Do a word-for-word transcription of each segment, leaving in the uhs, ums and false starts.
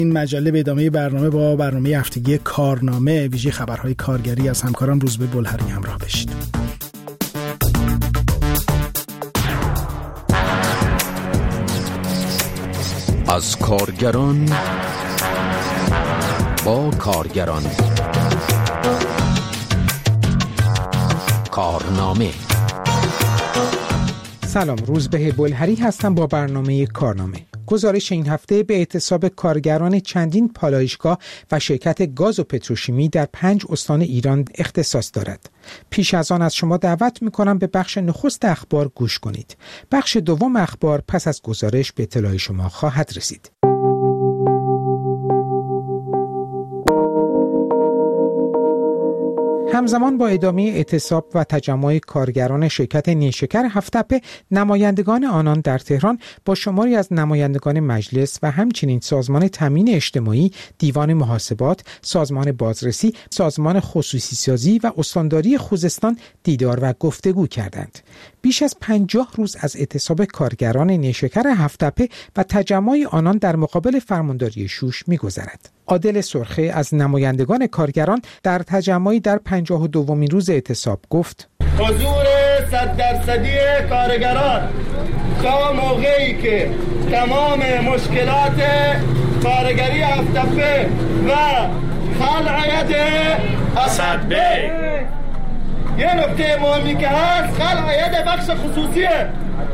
این مجله به ادامه برنامه با برنامه هفتگی کارنامه ویژه خبرهای کارگری از همکارم روزبه بلهری همراه بشید. از کارگران با کارگران، کارنامه. سلام، روزبه بلهری هستم با برنامه کارنامه. گزارش این هفته به اعتصاب کارگران چندین پالایشگاه و شرکت گاز و پتروشیمی در پنج استان ایران اختصاص دارد. پیش از آن از شما دعوت می‌کنم به بخش نخست اخبار گوش کنید. بخش دوم اخبار پس از گزارش به اطلاع شما خواهد رسید. همزمان با ادامه اعتصاب و تجمع کارگران شرکت نیشکر هفت‌تپه، نمایندگان آنان در تهران با شماری از نمایندگان مجلس و همچنین سازمان تامین اجتماعی، دیوان محاسبات، سازمان بازرسی، سازمان خصوصی سازی و استانداری خوزستان دیدار و گفتگو کردند. بیش از پنجاه روز از اعتصاب کارگران نیشکر هفت‌تپه و تجمع آنان در مقابل فرمانداری شوش می‌گذرد. عادل سرخه از نمایندگان کارگران در تجمعی در پنجاه و دومین روز اعتصاب گفت: حضور صد درصدی کارگران تا موقعی که تمام مشکلات کارگری هفت‌تپه و خلع ید اسدبه، یه نکته مهمی که هست، خلع ید بخش خصوصیه،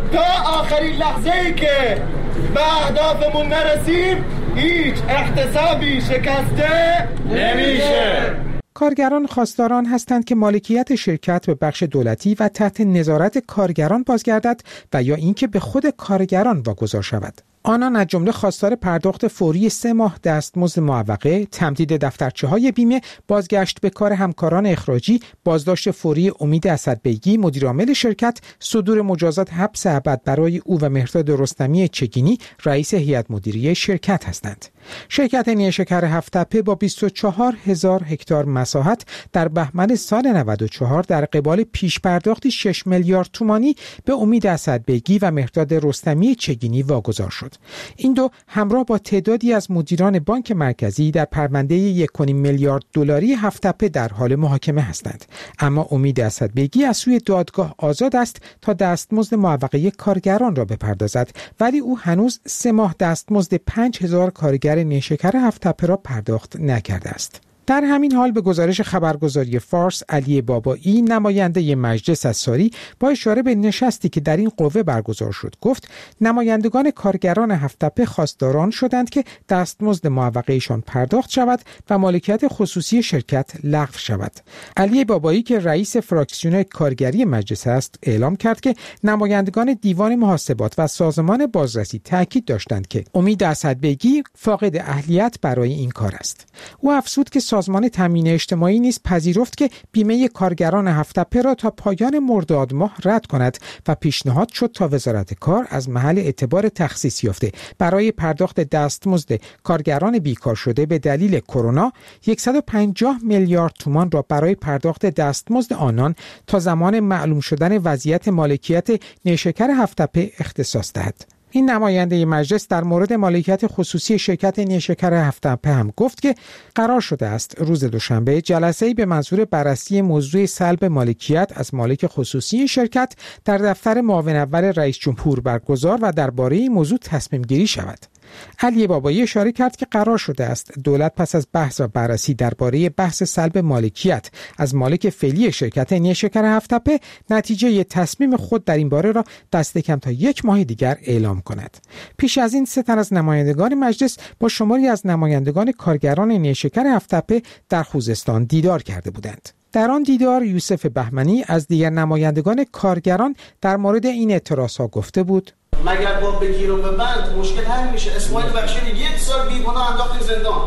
تا آخرین لحظه ای که به اهدافمون نرسیم هیچ احتسابی شکسته نمیشه. کارگران خواستاران هستند که مالکیت شرکت به بخش دولتی و تحت نظارت کارگران بازگردد و یا اینکه به خود کارگران واگذار شود. آنان از جمله خواستار پرداخت فوری سه ماه دستمزد معوقه، تمدید دفترچه‌های بیمه، بازگشت به کار همکاران اخراجی، بازداشت فوری امید اسدبیگی مدیرعامل شرکت، صدور مجازات حبس ابد برای او و مهرداد رستمی چگینی رئیس هیئت مدیره شرکت هستند. شرکت نیشکر هفت‌تپه با بیست و چهار هزار هکتار مساحت در بهمن سال نود و چهار در قبال پیش پرداختی شش میلیارد تومانی به امید اسدبیگی و مهرداد رستمی چگینی واگذار شد. این دو همراه با تعدادی از مدیران بانک مرکزی در پرونده یک و نیم میلیارد دلاری هفت‌تپه در حال محاکمه هستند. اما امید اسدبیگی از سوی دادگاه آزاد است تا دستمزد معوقه کارگران را بپردازد، ولی او هنوز سه ماه دستمزد پنج هزار کارگر نیشکر هفت‌تپه را پرداخت نکرده است. در همین حال به گزارش خبرگزاری فارس، علی بابایی نماینده مجلس از ساری با اشاره به نشستی که در این قوه برگزار شد گفت نمایندگان کارگران هفت‌تپه خواستاران شدند که دستمزد معوقه‌شان پرداخت شود و مالکیت خصوصی شرکت لغو شود. علی بابایی که رئیس فراکسیون کارگری مجلس است اعلام کرد که نمایندگان دیوان محاسبات و سازمان بازرسی تاکید داشتند که امید اسدبیگی فاقد اهلیت برای این کار است. او افزود که سازمان تامین اجتماعی نیز پذیرفت که بیمه کارگران هفت‌تپه را تا پایان مرداد ماه رد کند و پیشنهاد شد تا وزارت کار از محل اعتبار تخصیص یافته برای پرداخت دستمزد کارگران بیکار شده به دلیل کرونا صد و پنجاه میلیارد تومان را برای پرداخت دستمزد آنان تا زمان معلوم شدن وضعیت مالکیت نیشکر هفت‌تپه اختصاص دهد. این نماینده مجلس در مورد مالکیت خصوصی شرکت نیشکر هفت‌تپه هم گفت که قرار شده است روز دوشنبه جلسه‌ای به منظور بررسی موضوع سلب مالکیت از مالک خصوصی شرکت در دفتر معاون اول رئیس جمهور برگزار و درباره این موضوع تصمیم گیری شود. علی بابایی اشاره کرد که قرار شده است دولت پس از بحث و بررسی درباره بحث سلب مالکیت از مالک فعلی شرکت نیشکر هفت‌تپه نتیجه تصمیم خود در این باره را دست کم تا یک ماه دیگر اعلام کند. پیش از این سه تن از نمایندگان مجلس با شماری از نمایندگان کارگران نیشکر هفت‌تپه در خوزستان دیدار کرده بودند. در آن دیدار یوسف بهمنی از دیگر نمایندگان کارگران در مورد این اعتراضها گفته بود: مگر با بگیر و ببند مشکل حل میشه؟ اسماعیل بخشی یک سال بیگناه انداخت زندان،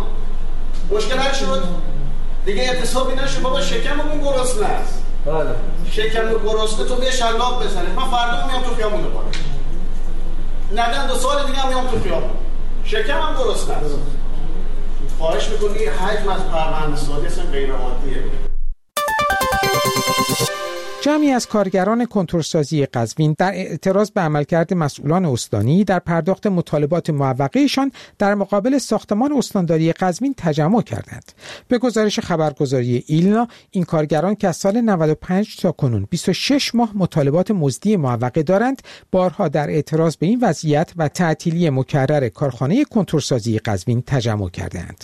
مشکل حل شد دیگه؟ اعتصابی نشه بابا، شکممون گرسنه است. بله شکم گرسنه تو بیا شلاق بزنه، من فردا میام تو خیابون دوباره، ندن دو سال دیگه هم میام تو خیابون، شکمم گرسنه است. خواهش میکنم این حجم از پرونده سازی اصلا غیر عادیه. جمعی از کارگران کنتورسازی قزوین در اعتراض به عملکرد مسئولان استانی در پرداخت مطالبات معوقه‌شان در مقابل ساختمان استانداری قزوین تجمع کردند. به گزارش خبرگزاری ایلنا، این کارگران که از سال نود و پنج تا کنون بیست و شش ماه مطالبات مزدی معوقه دارند، بارها در اعتراض به این وضعیت و تعطیلی مکرر کارخانه کنتورسازی قزوین تجمع کردند.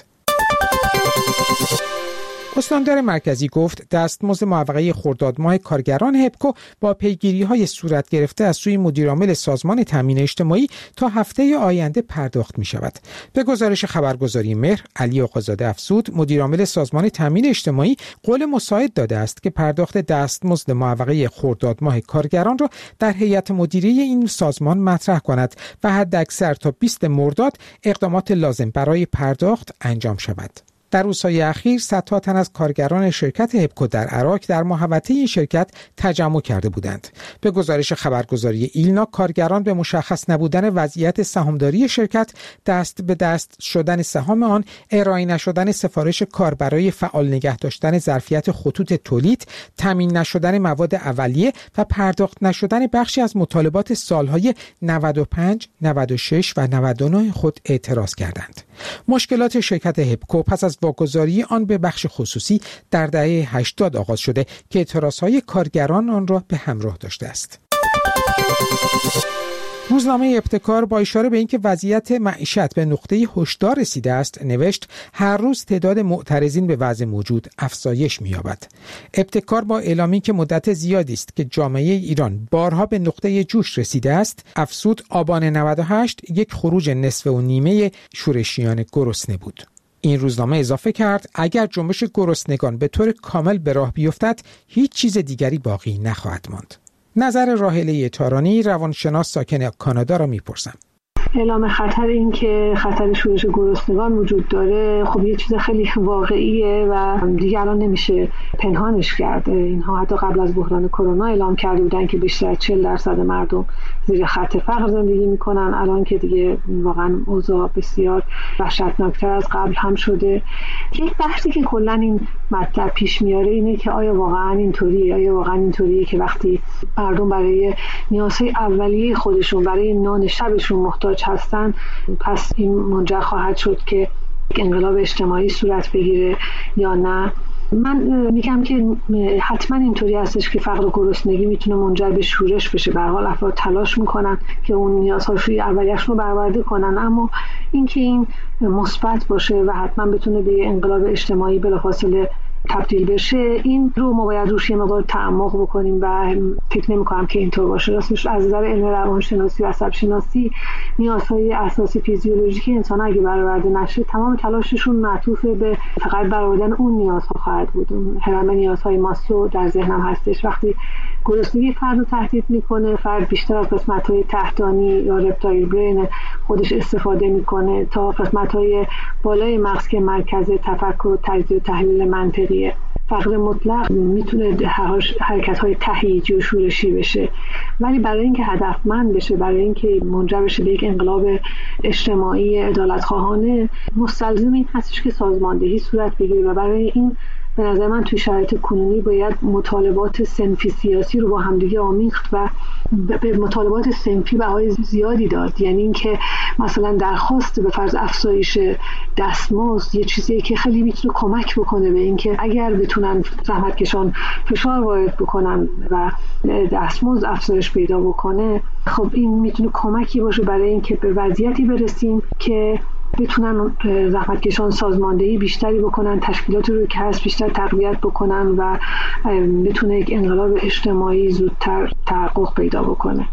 استاندار مرکزی گفت دستمزد معوقه خرداد ماه کارگران هپکو با پیگیری‌های صورت گرفته از سوی مدیرعامل سازمان تامین اجتماعی تا هفته آینده پرداخت می‌شود. به گزارش خبرگزاری مهر، علی آقازاده افزود مدیرعامل سازمان تامین اجتماعی قول مساعد داده است که پرداخت دستمزد معوقه خرداد ماه کارگران را در هیئت مدیره این سازمان مطرح کند و حداکثر تا بیستم مرداد اقدامات لازم برای پرداخت انجام شود. در روزهای اخیر صدها تن از کارگران شرکت هپکو در عراق در محوطه این شرکت تجمع کرده بودند. به گزارش خبرگزاری ایلنا، کارگران به مشخص نبودن وضعیت سهامداری شرکت، دست به دست شدن سهام آن، ارائه نشدن سفارش کار برای فعال نگه داشتن ظرفیت خطوط تولید، تامین نشدن مواد اولیه و پرداخت نشدن بخشی از مطالبات سالهای نود و پنج، نود و شش و نود و نه خود اعتراض کردند. مشکلات شرکت هپکو پس از واگذاری آن به بخش خصوصی در دهه هشتاد آغاز شده که اعتراضهای کارگران آن را به همراه داشته است. روزنامه ابتکار با اشاره به اینکه وضعیت معیشت به نقطه هشدار رسیده است نوشت هر روز تعداد معترضین به وضع موجود افزایش می‌یابد. ابتکار با اعلامی که مدت زیادی است که جامعه ایران بارها به نقطه جوش رسیده است افزود آبان نود و هشت یک خروج نصف و نیمه شورشیان گرسنه بود. این روزنامه اضافه کرد اگر جنبش گرسنگان به طور کامل به راه بیفتد هیچ چیز دیگری باقی نخواهد ماند. نظر راهله تارانی، روانشناس ساکن کانادا را میپرسم. اعلام خطر این که خطر شورش گرسنگان وجود داره خب یه چیز خیلی واقعیه و دیگه الان نمیشه پنهانش کرد. اینها حتی قبل از بحران کرونا اعلام کرده بودن که بیشتر از چهل درصد مردم زیر خط فقر زندگی میکنن. الان که دیگه واقعا اوضاع بسیار وحشتناکتر از قبل هم شده. یک بحثی که کلا این مطلب پیش میاره اینه که آیا واقعا اینطوریه؟ آیا واقعا اینطوریه که وقتی مردم برای نیازهای اولیه خودشون، برای نان شبشون محتاج هستن، پس این منجر خواهد شد که انقلاب اجتماعی صورت بگیره یا نه؟ من میگم که حتما اینطوری هستش که فقر و گرسنگی میتونه منجر به شورش بشه. به هر حال افراد تلاش میکنن که اون نیازهای اولیه‌شون رو برآورده کنن، اما اینکه این مثبت باشه و حتما بتونه به انقلاب اجتماعی بلافاصله تبدیل بشه، این رو ما باید روش یه مقدار تعمق بکنیم و فکر نمی‌کنم که اینطور باشه. راستش از نظر علم روانشناسی و عصب شناسی نیازهای اساسی فیزیولوژیک انسان اگه برآورده نشه تمام تلاششون معطوف به فقط برآوردن اون نیازها خواهد بود. اون هرم نیازهای ماسلو در ذهنم هستش. وقتی گرسنگی فرد رو تهدید میکنه، فرد بیشتر از قسمت‌های تحتانی یا رپتایل برین خودش استفاده میکنه تا قسمت‌های بالای مغز که مرکز تفکر و تجزیه و تحلیل منطقیه. فقر مطلق میتونه حرکت‌های تهییجی و شورشی بشه، ولی برای اینکه هدفمند بشه، برای اینکه منجر بشه به یک انقلاب اجتماعی عدالت‌خواهانه، مستلزم این هستش که سازماندهی صورت بگیره و برای این به نظر من توی شرایط کنونی باید مطالبات صنفی سیاسی رو با همدیگه آمیخت و به مطالبات صنفی بهای زیادی داد. یعنی اینکه مثلا درخواست به فرض افزایش دستمزد یه چیزیه که خیلی میتونه کمک بکنه به اینکه اگر بتونن زحمتکشان فشار وارد بکنن و دستمزد افزایش پیدا بکنه، خب این میتونه کمکی باشه برای اینکه به وضعیتی برسیم که بتونن زحمتکشان سازماندهی بیشتری بکنن، تشکیلات رو که هست بیشتر تقویت بکنن و بتونه یک انقلاب اجتماعی زودتر تحقق پیدا بکنه.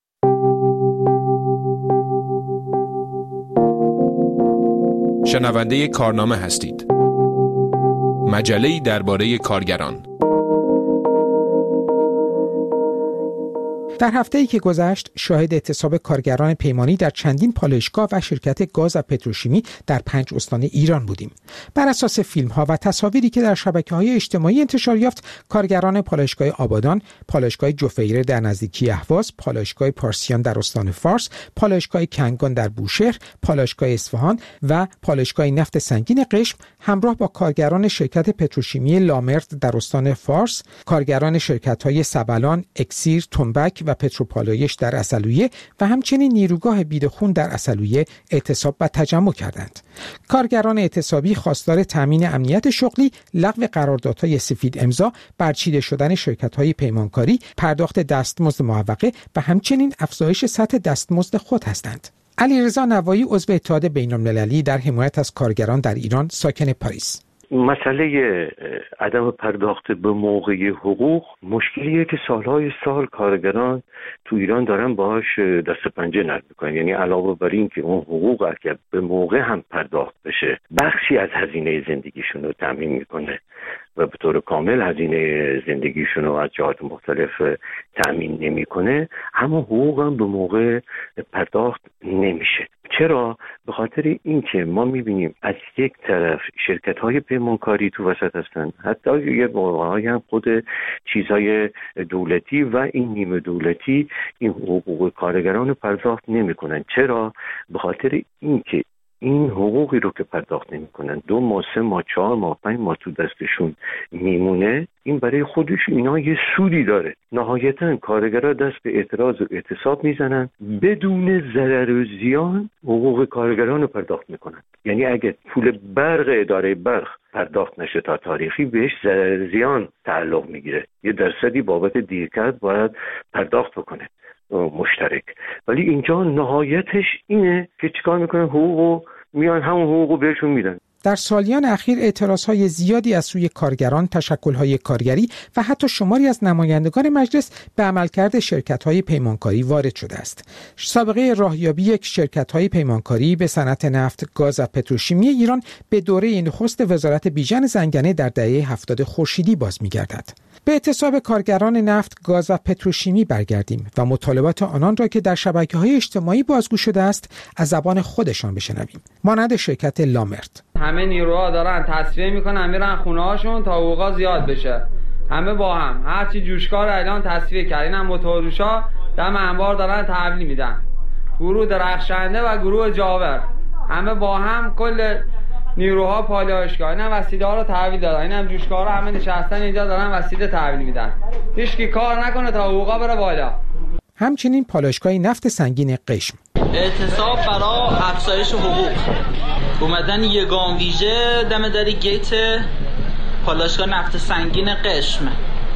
شنونده کارنامه هستید. مجله‌ای درباره کارگران. در هفته‌ای که گذشت شاهد اعتصاب کارگران پیمانی در چندین پالایشگاه و شرکت گاز و پتروشیمی در پنج استان ایران بودیم. بر اساس فیلم‌ها و تصاویری که در شبکه‌های اجتماعی انتشار یافت، کارگران پالایشگاه آبادان، پالایشگاه جفیره در نزدیکی اهواز، پالایشگاه پارسیان در استان فارس، پالایشگاه کنگان در بوشهر، پالایشگاه اصفهان و پالایشگاه نفت سنگین قشم همراه با کارگران شرکت پتروشیمی لامرد در استان فارس، کارگران شرکت‌های سبلان، اکسیر، تنبک و پتروپالایش در عسلویه و همچنین نیروگاه بیدخون در عسلویه اعتصاب و تجمع کردند. کارگران اعتصابی خواستار تامین امنیت شغلی، لغو قراردادهای سفید امضا، برچیده شدن شرکت‌های پیمانکاری، پرداخت دستمزد معوقه و همچنین افزایش سطح دستمزد خود هستند. علیرضا نوایی عضو اتحاد بین‌المللی در حمایت از کارگران در ایران، ساکن پاریس: مسئله عدم پرداخت به موقع حقوق مشکلیه که سالهای سال کارگران تو ایران دارن باهاش دست پنجه نرم میکنن. یعنی علاوه بر این که اون حقوق اگه به موقع هم پرداخت بشه، بخشی از هزینه زندگیشون رو تامین میکنه و به طور کامل هزینه زندگیشون رو از جهات مختلف تامین نمیکنه، اما حقوق هم به موقع پرداخت نمیشه. چرا؟ به خاطر اینکه ما میبینیم از یک طرف شرکت‌های پیمانکاری تو وسط هستن، حتی یه موقع‌هایی هم خود چیزهای دولتی و این نیمه دولتی این حقوق کارگران رو پرداخت نمی‌کنن. چرا؟ به خاطر اینکه این حقوقی رو که پرداخت نمی‌کنن، دو ماه، سه ماه، چهار ماه، پنج ماه تو دستشون میمونه، این برای خودش اینا یه سودی داره. نهایتاً کارگرها دست به اعتراض و اعتصاب میزنن، بدون ضرر و زیان حقوق کارگران رو پرداخت میکنن. یعنی اگه پول برق اداره برق پرداخت نشه تا تاریخی، بهش ضرر زیان تعلق میگیره، یه درصدی بابت دیرکرد باید پرداخت بکنه مشترک. ولی اینجا نهایتش اینه که چیکار میکنن؟ حقوقو میان همون حقوقو بهشون میدن. در سالیان اخیر اعتراضهای زیادی از سوی کارگران، تشکل‌های کارگری و حتی شماری از نمایندگان مجلس به عملکرد شرکت‌های پیمانکاری وارد شده است. سابقه راهیابی یک شرکت‌های پیمانکاری به صنعت نفت، گاز و پتروشیمی ایران به دوره نخست وزارت بیژن زنگنه در دهه هفتاد خورشیدی باز می‌گردد. به اعتصاب کارگران نفت، گاز و پتروشیمی برگردیم و مطالبات آنان را که در شبکه‌های اجتماعی بازگو شده است از زبان خودشان بشنویم. مانند شرکت لامرد: همه نیروها دارن تصفیه میکنن، میرن خونه هاشون تا حقوقا زیاد بشه. همه با هم هرچی جوشکار الان تصفیه کردن، هم موتوروشا دم انبار دارن تحویل میدن. گروه درخشنده و گروه جاور همه با هم کل نیروها پالایشگاه اینا وسیله ها رو تحویل دادن. اینم جوشکارا همه نشستن اینجا دارن وسیله تحویل میدن. هیچ کی کار نکنه تا حقوقا بره بالا. همچنین پالایشگاه نفت سنگین قشم: اعتصاب برای افزایش حقوق. اومدن یگان ویژه دم در گیت پالایشگاه نفت سنگین قشم.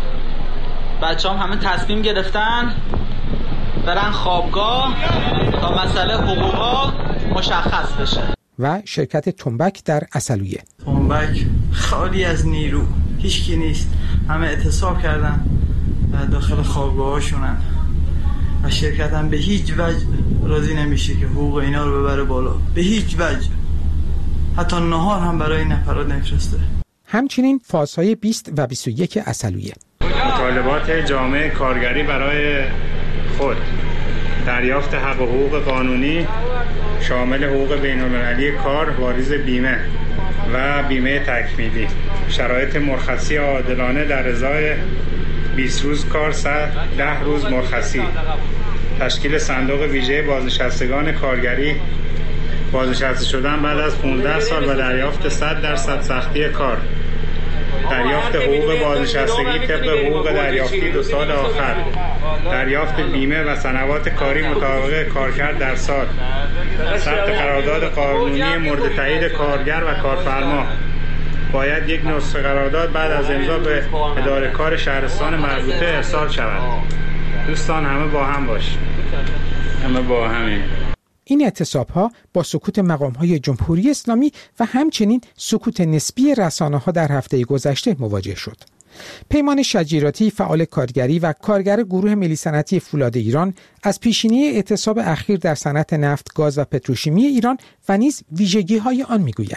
بچه‌ها هم همه تصمیم گرفتن برن خوابگاه تا مسئله حقوقا مشخص بشه. و شرکت تنبک در عسلویه: تنبک خالی از نیرو، هیچکی نیست، همه اعتصاب کردن داخل خوابگاهاشونن و شرکت هم به هیچ وجه راضی نمیشه که حقوق اینا رو ببره بالا، به هیچ وجه. حتی نهار هم برای این نفرات نفرسته. همچنین فازهای بیست و بیست و یک عسلویه: مطالبات جامعه کارگری برای خود، دریافت حق و حقوق قانونی شامل حقوق بین‌المللی کار، واریز بیمه و بیمه تکمیلی، شرایط مرخصی عادلانه در ازای بیست روز کار، ده روز مرخصی، تشکیل صندوق ویژه بازنشستگان کارگری، بازنشسته شدن بعد از پانزده سال و دریافت صد درصد سختی کار، دریافت حقوق بازنشستگی طبق حقوق دریافتی دو سال آخر، دریافت بیمه و سنوات کاری مطابق کارکرد در سال، ثبت قرارداد قانونی مورد تایید کارگر و کارفرما. باید یک نسخه قرارداد بعد از امضا به اداره کار شهرستان مربوطه ارسال شود. دوستان همه با هم باشیم، همه با همین. این اعتصاب‌ها با سکوت مقام‌های جمهوری اسلامی و همچنین سکوت نسبی رسانه‌ها در هفته گذشته مواجه شد. پیمان شجیراتی، فعال کارگری و کارگر گروه ملی صنعتی فولاد ایران، از پیشینه اعتصاب اخیر در صنعت نفت، گاز و پتروشیمی ایران و نیز ویژگی‌های آن می‌گوید: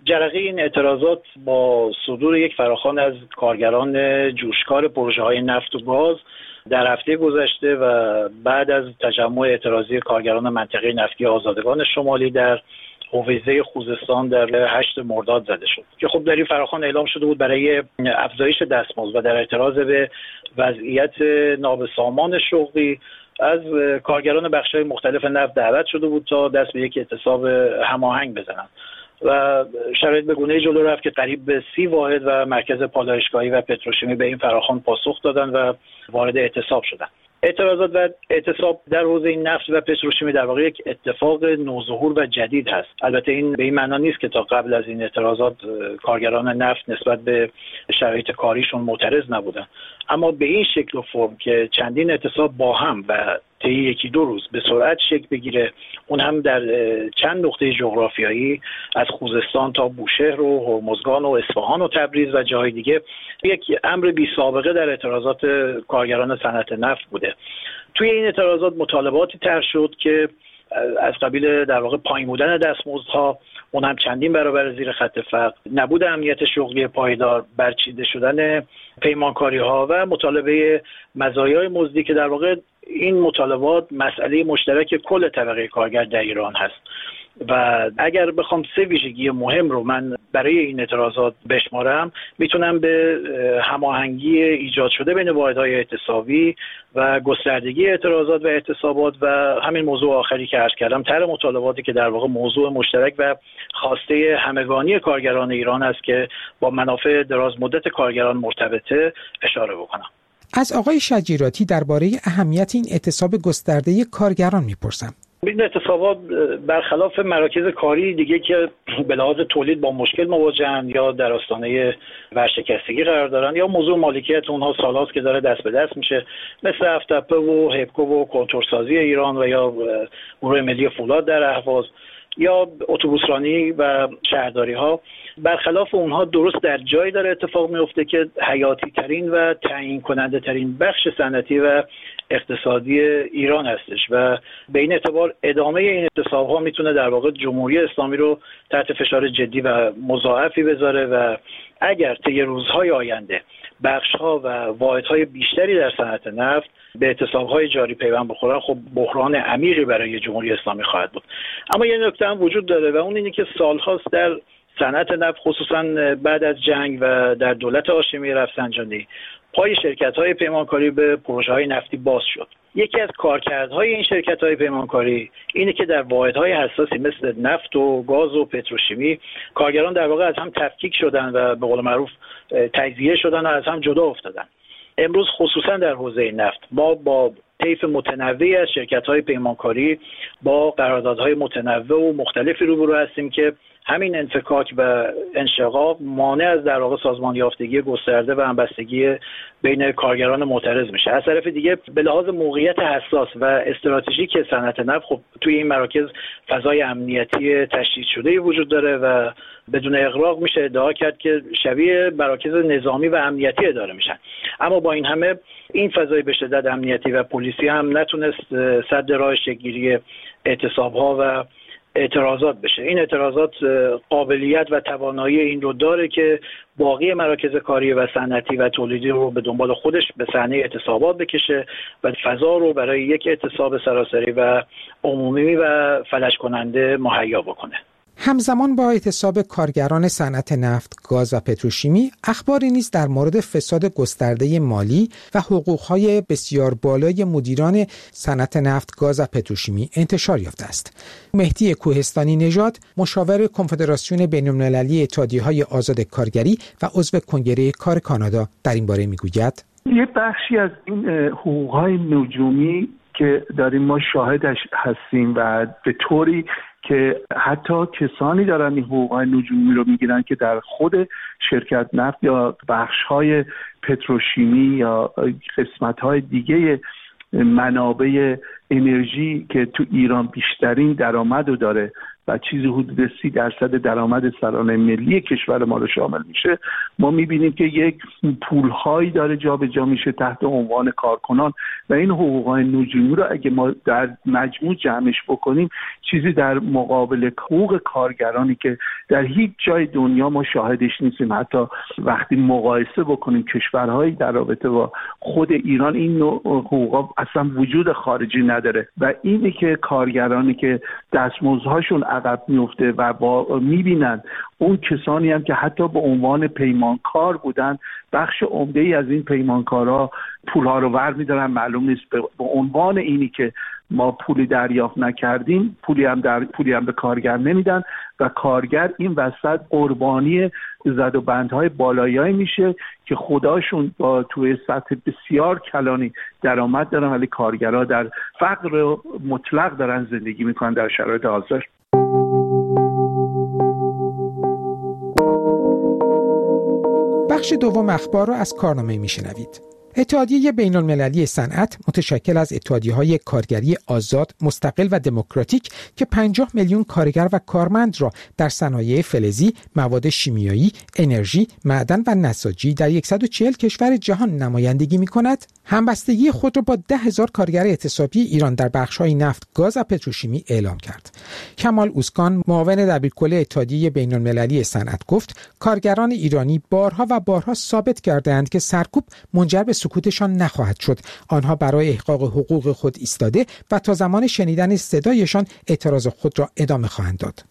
جرقه این اعتراضات با صدور یک فراخوان از کارگران جوشکار پروژه‌های نفت و گاز در هفته گذشته و بعد از تجمع اعتراضی کارگران منطقه نفتی آزادگان شمالی در حوزه خوزستان در هشت مرداد زده شد که خب در این فراخوان اعلام شده بود برای افزایش دستمزد و در اعتراض به وضعیت نابسامان شغلی از کارگران بخش‌های مختلف نفت دعوت شده بود تا دست به یک اعتصاب هماهنگ بزنند و شرایط به گونه‌ای جلو رفت که قریب به سی واحد و مرکز پالایشگاهی و پتروشیمی به این فراخوان پاسخ دادند و وارد اعتصاب شدند. اعتراضات و اعتصاب در حوزه نفت و پتروشیمی در واقع یک اتفاق نوظهور و جدید هست. البته این به این معنا نیست که تا قبل از این اعتراضات کارگران نفت نسبت به شرایط کاریشون معترض نبودن، اما به این شکل و فرم که چندین اعتصاب با هم و طی یکی دو روز به سرعت شکل بگیره، اون هم در چند نقطه جغرافیایی از خوزستان تا بوشهر و هرمزگان و اصفهان و تبریز و جاهای دیگه، یک امر بی سابقه در اعتراضات کارگران صنعت نفت بوده. توی این اعتراضات مطالباتی طرح شد که از قبیل در واقع پایین بودن دستمزدها، اون هم چندین برابر زیر خط فقر، نبود امنیت شغلی پایدار، برچیده شدن پیمانکاری‌ها و مطالبه مزایای مزدی که در واقع این مطالبات مسئله مشترک کل طبقه کارگر در ایران هست. و اگر بخوام سه ویژگی مهم رو من برای این اعتراضات بشمارم، میتونم به هماهنگی ایجاد شده بین واحدهای اعتصابی و گستردگی اعتراضات و اعتصابات و همین موضوع آخری که عرض کردم، طرح مطالباتی که در واقع موضوع مشترک و خواسته همگانی کارگران ایران است که با منافع دراز مدت کارگران مرتبطه، اشاره بکنم. از آقای شجیراتی درباره اهمیت این اعتصاب گسترده کارگران میپرسم. این اعتصابات برخلاف مراکز کاری دیگه که به لحاظ تولید با مشکل مواجهن یا در آستانه ورشکستگی قرار دارن یا موضوع مالکیت اونها سالهاست که داره دست به دست میشه، مثل افتپه و هپکو و کنتورسازی ایران و یا گروه ملی فولاد در اهواز یا اتوبوسرانی و شهرداری ها، برخلاف اونها درست در جایی داره اتفاق میفته که حیاتی ترین و تعیین کننده ترین بخش صنعتی و اقتصادی ایران هستش و به این اعتبار ادامه این اعتصاب ها میتونه در واقع جمهوری اسلامی رو تحت فشار جدی و مضاعفی بذاره و اگر طی روزهای آینده بخش ها و واحد های بیشتری در صنعت نفت به اعتصاب های جاری پیوند بخورن، خب بحران عمیقی برای جمهوری اسلامی خواهد بود. اما یه نکته هم وجود داره و اون اینه که سالهاست در صنعت نفت خصوصا بعد از جنگ و در دولت هاشمی رفسنجانی پای شرکت‌های پیمانکاری به پروژه‌های نفتی باز شد. یکی از کارکردهای این شرکت‌های پیمانکاری اینه که در واحدهای حساسی مثل نفت و گاز و پتروشیمی کارگران در واقع از هم تفکیک شدن و به قول معروف تجزیه شدن و از هم جدا افتادن. امروز خصوصا در حوزه نفت ما با طیف متنوعی از شرکت‌های پیمانکاری با قراردادهای متنوع و مختلفی روبرو هستیم که همین انفکاک و انشقاق مانع از در واقع سازمان یافتگی گسترده و همبستگی بین کارگران معترض میشه. از طرف دیگه به لحاظ موقعیت حساس و استراتژیک صنعت نفت، خب توی این مراکز فضای امنیتی تشدید شده وجود داره و بدون اغراق میشه ادعا کرد که شبیه مراکز نظامی و امنیتی اداره میشن. اما با این همه این فضای به شدت امنیتی و پلیسی هم نتونست سد راه شکل‌گیری اعتصاب‌ها و اعتراضات بشه. این اعتراضات قابلیت و توانایی این رو داره که باقی مراکز کاری و صنعتی و تولیدی رو به دنبال خودش به صحنه اعتصابات بکشه و فضا رو برای یک اعتصاب سراسری و عمومی و فلج کننده مهیا بکنه. همزمان با اعتصاب کارگران صنعت نفت، گاز و پتروشیمی، اخباری نیز در مورد فساد گسترده مالی و حقوق‌های بسیار بالای مدیران صنعت نفت، گاز و پتروشیمی انتشار یافته است. مهدی کوهستانی نژاد، مشاور کنفدراسیون بین‌المللی اتحادیه‌های آزاد کارگری و عضو کنگره کار کانادا در این باره می‌گوید: یه بخشی از این حقوق‌های نجومی که داریم ما شاهدش هستیم و به طوری که حتی کسانی دارن این حقوق‌های نجومی رو میگیرن که در خود شرکت نفت یا بخش‌های پتروشیمی یا قسمت‌های دیگه منابع انرژی که تو ایران بیشترین درآمد رو داره و چیزی حدود سی درصد درآمد سرانه ملی کشور ما رو شامل میشه، ما میبینیم که یک پولهایی داره جابجا میشه تحت عنوان کارکنان و این حقوقهای نجومی رو اگه ما در مجموع جمعش بکنیم چیزی در مقابل حقوق کارگرانی که در هیچ جای دنیا ما شاهدش نیستیم. حتی وقتی مقایسه بکنیم کشورهایی در رابطه با خود ایران این نوع حقوقا اصلا وجود خارجی نداره و اینی که کارگرانی که دستمزدهاشون عقب میفته و با میبینن اون کسانی هم که حتی به عنوان پیمانکار بودن بخش عمده‌ای از این پیمانکارا پولها رو ور می‌دارن، معلوم نیست به عنوان اینی که ما پولی دریافت نکردیم پولی هم در پولی هم به کارگر نمیدن و کارگر این وسط قربانی زد و بندهای بالایی میشه که خداشون با توی سطح بسیار کلانی درآمد دارن ولی کارگرها در فقر مطلق دارن زندگی میکنن در شرایط حاضر. بخش دوم اخبار رو از کارنامه میشنوید. اتحادیه بین‌المللی صنعت متشکل از اتحادیه‌های کارگری آزاد، مستقل و دموکراتیک که پنجاه میلیون کارگر و کارمند را در صنایع فلزی، مواد شیمیایی، انرژی، معدن و نساجی در صد و چهل کشور جهان نمایندگی می‌کند، همبستگی خود را با ده هزار کارگر اعتصابی ایران در بخش‌های نفت، گاز و پتروشیمی اعلام کرد. کمال اوسکان، معاون دبیرکل اتحادیه بین‌المللی صنعت گفت کارگران ایرانی بارها و بارها ثابت کردند که سرکوب منجر به سکوتشان نخواهد شد. آنها برای احقاق حقوق خود ایستاده و تا زمان شنیدن صدایشان اعتراض خود را ادامه خواهند داد.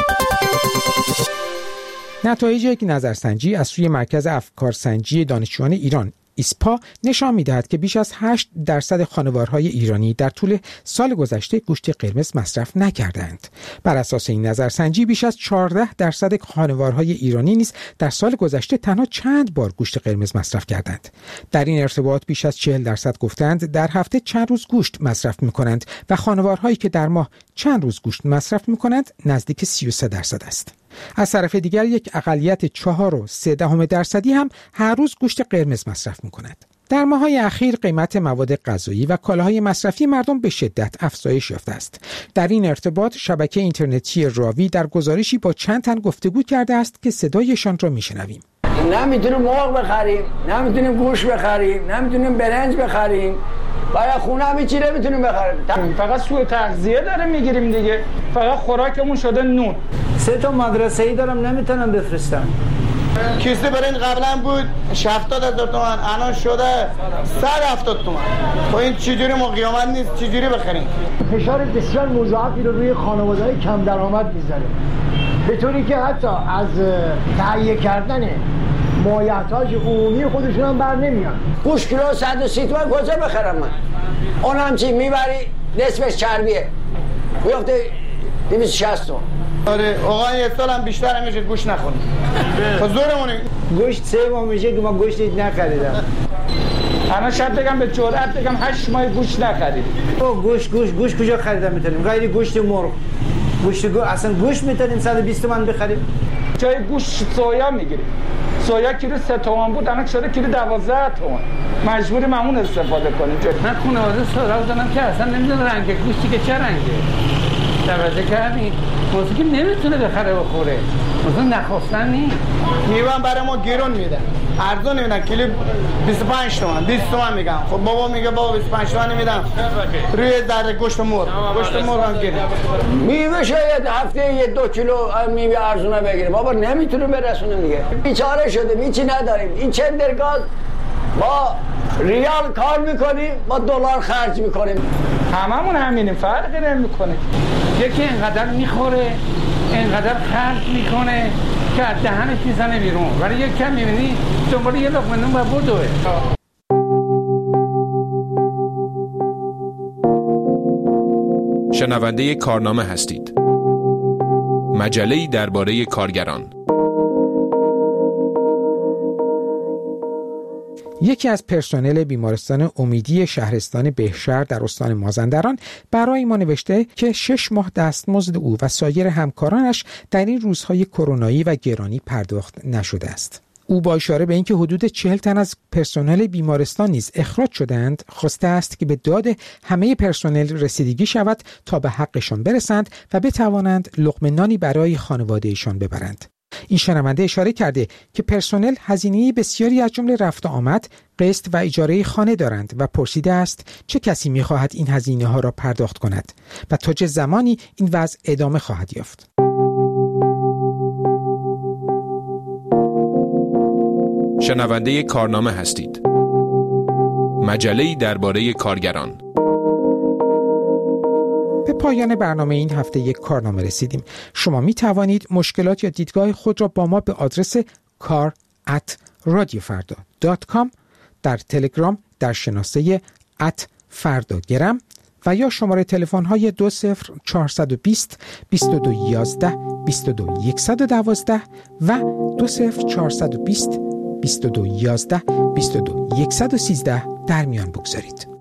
نتایج یک نظرسنجی از سوی مرکز افکارسنجی دانشجویان ایران ایسپا نشان می‌دهد که بیش از هشت درصد خانوارهای ایرانی در طول سال گذشته گوشت قرمز مصرف نکردند. بر اساس این نظرسنجی بیش از چهارده درصد خانوارهای ایرانی نیز در سال گذشته تنها چند بار گوشت قرمز مصرف کردند. در این ارتباط بیش از چهل درصد گفتند در هفته چند روز گوشت مصرف می‌کنند و خانوارهایی که در ماه چند روز گوشت مصرف می‌کنند نزدیک سی و سه درصد است. از طرف دیگر یک اقلیت چهار و سه دهم درصدی هم هر روز گوشت قرمز مصرف می‌کند. در ماه‌های اخیر قیمت مواد غذایی و کالاهای مصرفی مردم به شدت افزایش یافته است. در این ارتباط شبکه اینترنتی راوی در گزارشی با چند تن گفتگو کرده است که صدایشان را می‌شنویم. نمیتونیم مرغ بخریم، نمیتونیم گوشت بخریم، نمیتونیم برنج بخریم. باید خونه هم چی نمیتونیم بخریم. فقط سوء تغذیه داریم میگیریم دیگه. فقط خوراکمون شده نون. سه تا مدرسه‌ای دارم نمیتونم بفرستم. کیسه برنج قبلا بود هفتاد هزار تومان، الان شده صد و هفتاد تومان. تو این چجوری ما قیامت نیست چجوری بخریم؟ فشار بسیار مضاعفی رو روی خانواده‌های کم درآمد میذاره. به طوری که حتی از تهیه کردن مایحتاج عمومی خودشون هم بر نمیان. گوشت کیلو صد و سی تومان کجا بخرم من؟ اون هم چی میبری نصفش چربیه میفته دویست و شصت تومان. آره آقا یه سال هم بیشتر هم میشه گوشت نخوریم. خب زورمونه. گوشت سه ماه میشه که ما گوشت نخریدم. الان شاید بگم به جرئت بگم هشت ماه گوشت نخرید. او گوشت گوشت گوشت کجا خریدم میتونیم؟ غیر گوشت مرغ. گوشت گو اصلا گوشت میتونیم صد و بیست تومان بخریم. جای گوشت سویا میگیریم. سویا کیلو سه تومان بود الان شده کیلو دوازده تومان. مجبوریم همون استفاده کنیم. من خانواده سراغ دارم که اصلا نمیدونه رنگ گوشتی که چه رنگه. توجه کردین؟ واسه که نمیتونه بخره بخوره. مثلا نخواستن نیست. میوان برای ما گرون میدن. ارزون نمیدن کیلو بیست و پنج تومان، بیست تومان میگم. خب بابا میگه بابا بیست و پنج تومان میدم. روی در گوشت مرغ. گوشت مرغ هم گرون. میوه شاید هفته یه دو کیلو میوه ارزونه بگیریم. بابا نمیتونیم برسونیم دیگه. بیچاره شده، هیچی نداریم. این چندرگاز ما ریال کار میکنیم، با دلار خرج میکنیم. هممون همینیم، فرقی نمیکنه. یکی اینقدر میخوره، اینقدر خرج میکنه که از دهنش میزنه بیرون، ولی یک کم میبینی دنبال یه لقمه نون و بدوه. شنونده کارنامه هستید. مجله‌ای درباره کارگران. یکی از پرسنل بیمارستان امیدی شهرستان بهشهر در استان مازندران برای ما نوشته که شش ماه دستمزد او و سایر همکارانش در این روزهای کرونایی و گرانی پرداخت نشده است. او با اشاره به اینکه حدود چهل تن از پرسنل بیمارستان نیز اخراج شدند، خواسته است که به داد همه پرسنل رسیدگی شود تا به حقشان برسند و بتوانند لقمه نانی برای خانوادهشان ببرند. این شنونده اشاره کرده که پرسنل هزینه بسیاری از جمله رفت و آمد، قسط و اجاره خانه دارند و پرسیده است چه کسی می‌خواهد این هزینه ها را پرداخت کند و تا چه زمانی این وضع ادامه خواهد یافت. شنونده کارنامه هستید. مجله‌ای درباره کارگران. به پایان برنامه این هفته یک کارنامه رسیدیم. شما می توانید مشکلات یا دیدگاه خود را با ما به آدرس کار ات رادیو فردا دات کام، در تلگرام در شناسه ات فرداگرم و یا شماره تلفن های دو صفر چهارصد و بیست بیست و دو یازده بیست و دو صد و دوازده و دو صفر چهارصد و بیست بیست و دو یازده بیست و دو صد و سیزده در میان بگذارید.